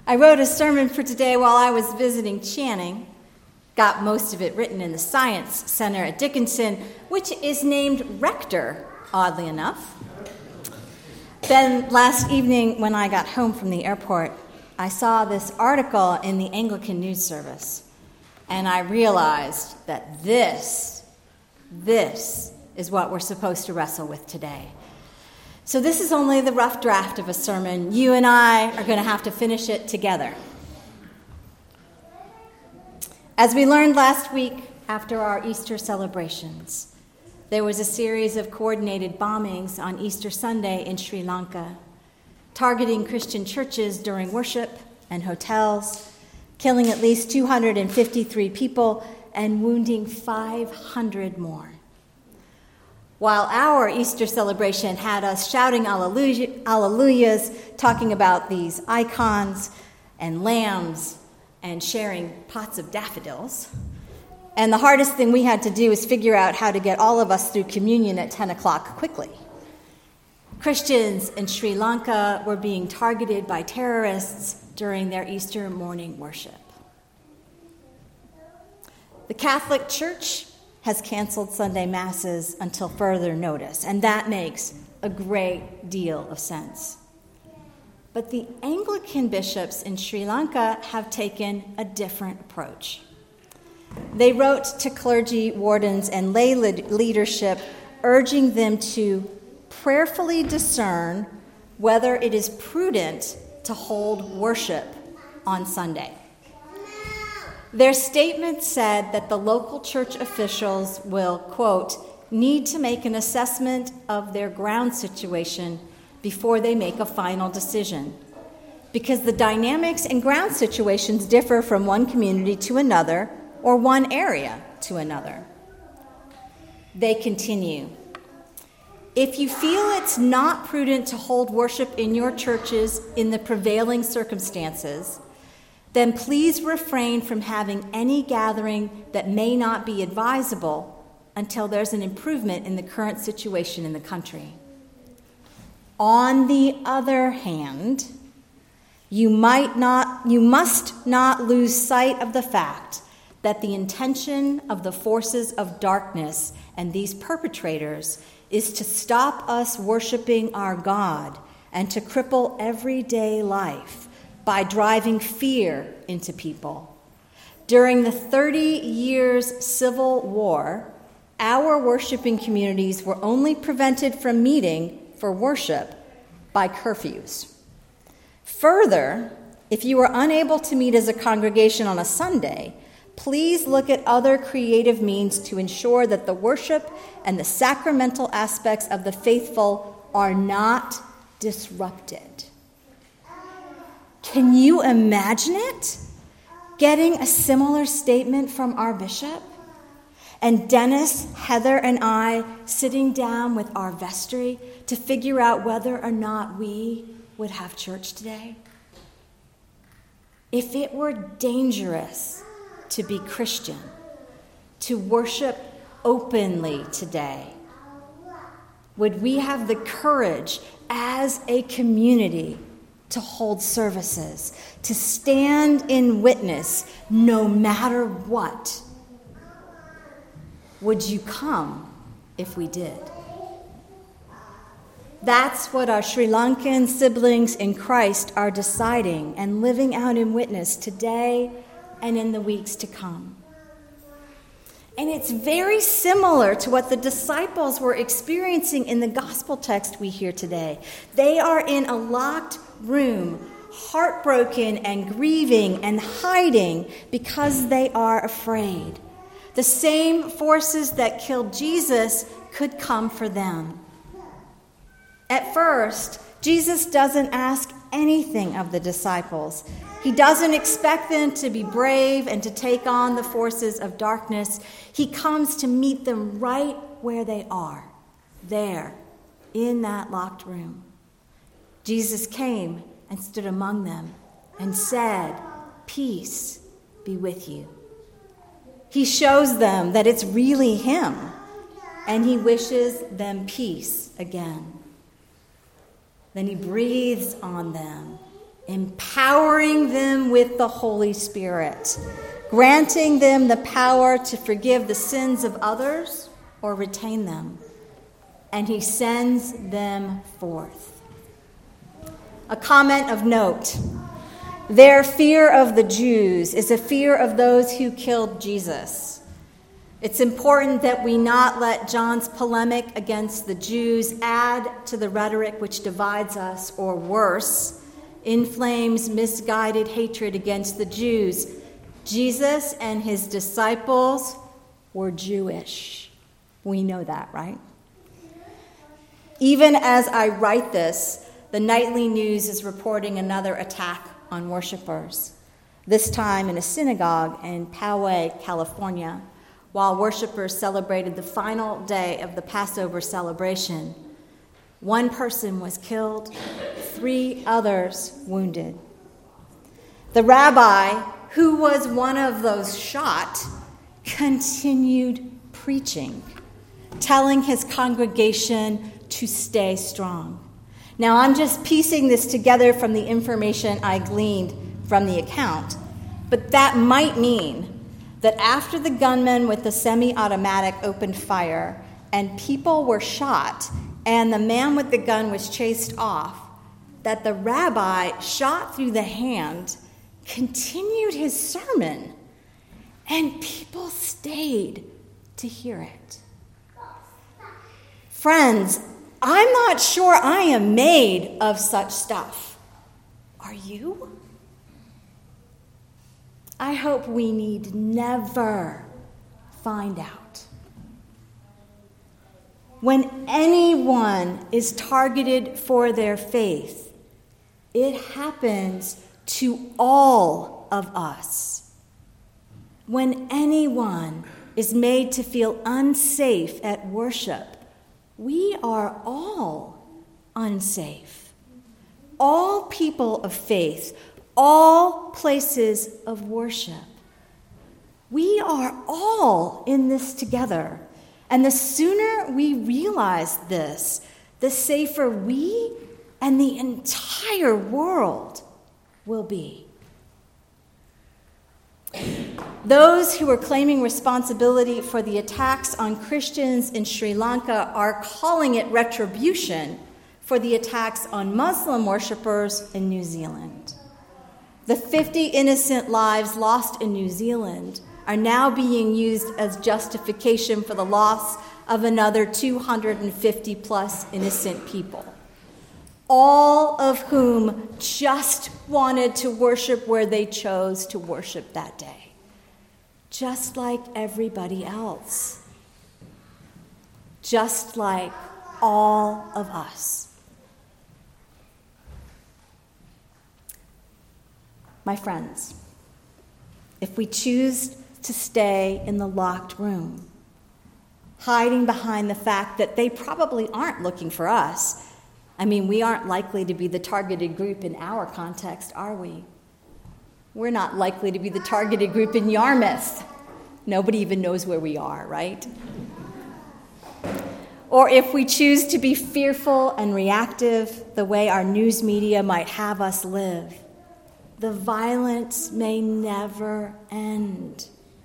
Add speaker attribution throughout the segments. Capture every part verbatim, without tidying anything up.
Speaker 1: I wrote a sermon for today while I was visiting Channing. Got most of it written in the Science Center at Dickinson, which is named Rector, oddly enough. Then last evening when I got home from the airport, I saw this article in the Anglican News Service, and I realized that this, this is what we're supposed to wrestle with today. So this is only the rough draft of a sermon. You and I are going to have to finish it together. As we learned last week after our Easter celebrations, there was a series of coordinated bombings on Easter Sunday in Sri Lanka, targeting Christian churches during worship and hotels, killing at least two hundred fifty-three people and wounding five hundred more. While our Easter celebration had us shouting alleluia, alleluias, talking about these icons and lambs and sharing pots of daffodils, and the hardest thing we had to do was figure out how to get all of us through communion at ten o'clock quickly. Christians in Sri Lanka were being targeted by terrorists during their Easter morning worship. The Catholic Church has canceled Sunday Masses until further notice, and that makes a great deal of sense. But the Anglican bishops in Sri Lanka have taken a different approach. They wrote to clergy, wardens, and lay leadership, urging them to prayerfully discern whether it is prudent to hold worship on Sunday. Their statement said that the local church officials will, quote, need to make an assessment of their ground situation before they make a final decision, because the dynamics and ground situations differ from one community to another or one area to another. They continue, if you feel it's not prudent to hold worship in your churches in the prevailing circumstances, then please refrain from having any gathering that may not be advisable until there's an improvement in the current situation in the country. On the other hand, you might not, you must not lose sight of the fact that the intention of the forces of darkness and these perpetrators is to stop us worshiping our God and to cripple everyday life by driving fear into people. During the thirty years civil war, our worshiping communities were only prevented from meeting for worship by curfews. Further, if you are unable to meet as a congregation on a Sunday, please look at other creative means to ensure that the worship and the sacramental aspects of the faithful are not disrupted. Can you imagine it? Getting a similar statement from our bishop? And Dennis, Heather, and I sitting down with our vestry to figure out whether or not we would have church today? If it were dangerous to be Christian, to worship openly today, would we have the courage as a community to hold services, to stand in witness no matter what? Would you come if we did? That's what our Sri Lankan siblings in Christ are deciding and living out in witness today and in the weeks to come. And it's very similar to what the disciples were experiencing in the gospel text we hear today. They are in a locked room, heartbroken and grieving and hiding because they are afraid. The same forces that killed Jesus could come for them. At first, Jesus doesn't ask anything of the disciples. He doesn't expect them to be brave and to take on the forces of darkness. He comes to meet them right where they are, there, in that locked room. Jesus came and stood among them and said, "Peace be with you." He shows them that it's really him, and he wishes them peace again. Then he breathes on them empowering them with the Holy Spirit, granting them the power to forgive the sins of others or retain them. And he sends them forth. A comment of note. Their fear of the Jews is a fear of those who killed Jesus. It's important that we not let John's polemic against the Jews add to the rhetoric which divides us, or worse, inflames misguided hatred against the Jews. Jesus and his disciples were Jewish. We know that, right? Even as I write this, the nightly news is reporting another attack on worshipers, this time in a synagogue in Poway, California, while worshipers celebrated the final day of the Passover celebration. One person was killed, three others wounded. The rabbi, who was one of those shot, continued preaching, telling his congregation to stay strong. Now, I'm just piecing this together from the information I gleaned from the account, but that might mean that after the gunman with the semi-automatic opened fire and people were shot and the man with the gun was chased off, that the rabbi, shot through the hand, continued his sermon, and people stayed to hear it. Friends, I'm not sure I am made of such stuff. Are you? I hope we need never find out. When anyone is targeted for their faith, it happens to all of us. When anyone is made to feel unsafe at worship, we are all unsafe. All people of faith, all places of worship. We are all in this together. And the sooner we realize this, the safer we and the entire world will be. Those who are claiming responsibility for the attacks on Christians in Sri Lanka are calling it retribution for the attacks on Muslim worshippers in New Zealand. The fifty innocent lives lost in New Zealand are now being used as justification for the loss of another two hundred fifty plus innocent people, all of whom just wanted to worship where they chose to worship that day, just like everybody else, just like all of us. My friends, if we choose to stay in the locked room, hiding behind the fact that they probably aren't looking for us, I mean, we aren't likely to be the targeted group in our context, are we? We're not likely to be the targeted group in Yarmouth. Nobody even knows where we are, right? Or if we choose to be fearful and reactive the way our news media might have us live, the violence may never end.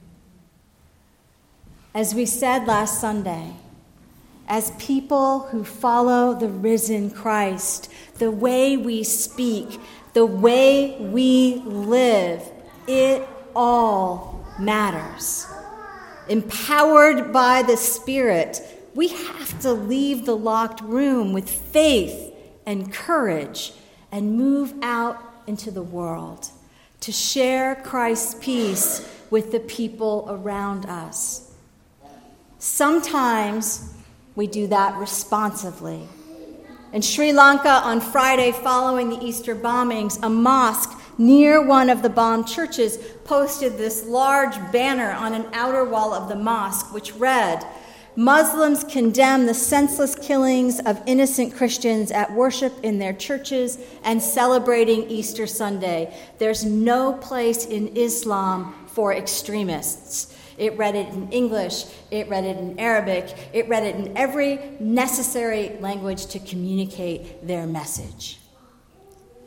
Speaker 1: As we said last Sunday, as people who follow the risen Christ, the way we speak, the way we live, it all matters. Empowered by the Spirit, we have to leave the locked room with faith and courage and move out into the world to share Christ's peace with the people around us. Sometimes we do that responsively. In Sri Lanka on Friday following the Easter bombings, a mosque near one of the bombed churches posted this large banner on an outer wall of the mosque which read, "Muslims condemn the senseless killings of innocent Christians at worship in their churches and celebrating Easter Sunday. There's no place in Islam for extremists." It read it in English, it read it in Arabic, it read it in every necessary language to communicate their message.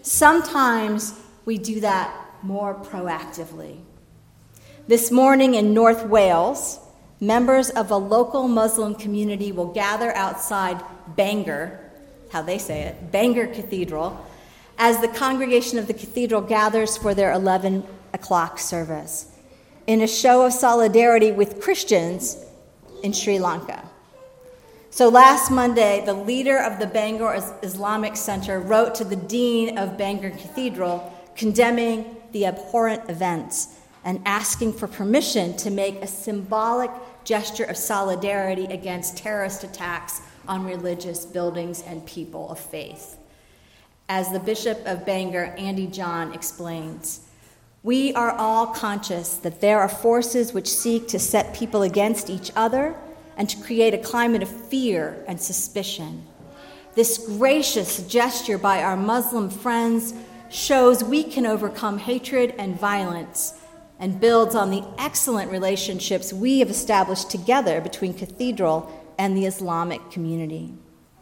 Speaker 1: Sometimes we do that more proactively. This morning in North Wales, members of a local Muslim community will gather outside Bangor, how they say it, Bangor Cathedral, as the congregation of the cathedral gathers for their eleven o'clock service in a show of solidarity with Christians in Sri Lanka. So last Monday, the leader of the Bangor Islamic Center wrote to the dean of Bangor Cathedral condemning the abhorrent events and asking for permission to make a symbolic gesture of solidarity against terrorist attacks on religious buildings and people of faith. As the Bishop of Bangor, Andy John, explains, we are all conscious that there are forces which seek to set people against each other and to create a climate of fear and suspicion. This gracious gesture by our Muslim friends shows we can overcome hatred and violence and builds on the excellent relationships we have established together between Cathedral and the Islamic community.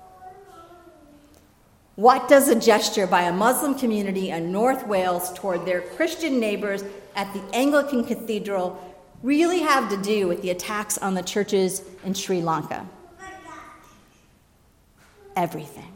Speaker 1: What does a gesture by a Muslim community in North Wales toward their Christian neighbors at the Anglican Cathedral really have to do with the attacks on the churches in Sri Lanka? Everything.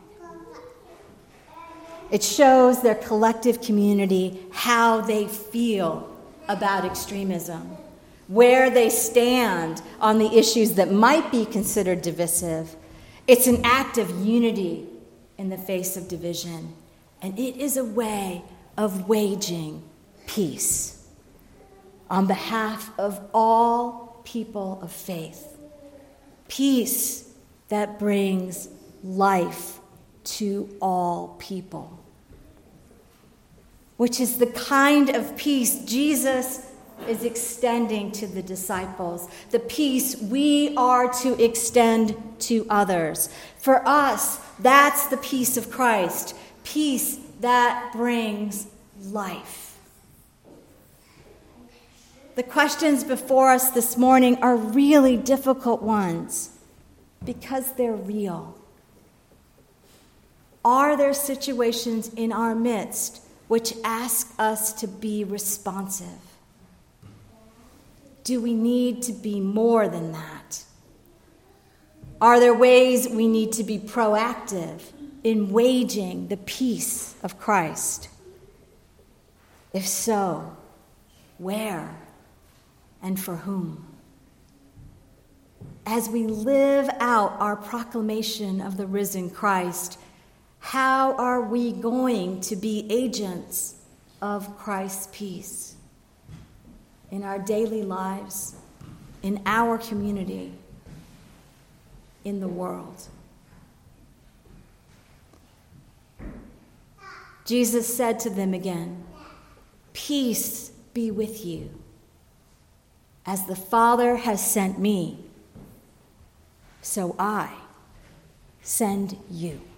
Speaker 1: It shows their collective community how they feel about extremism, where they stand on the issues that might be considered divisive. It's an act of unity in the face of division, and it is a way of waging peace on behalf of all people of faith. Peace that brings life to all people, which is the kind of peace Jesus is extending to the disciples, the peace we are to extend to others. For us, that's the peace of Christ, peace that brings life. The questions before us this morning are really difficult ones because they're real. Are there situations in our midst which ask us to be responsive? Do we need to be more than that? Are there ways we need to be proactive in waging the peace of Christ? If so, where and for whom? As we live out our proclamation of the risen Christ, how are we going to be agents of Christ's peace in our daily lives, in our community, in the world? Jesus said to them again, "Peace be with you. As the Father has sent me, so I send you."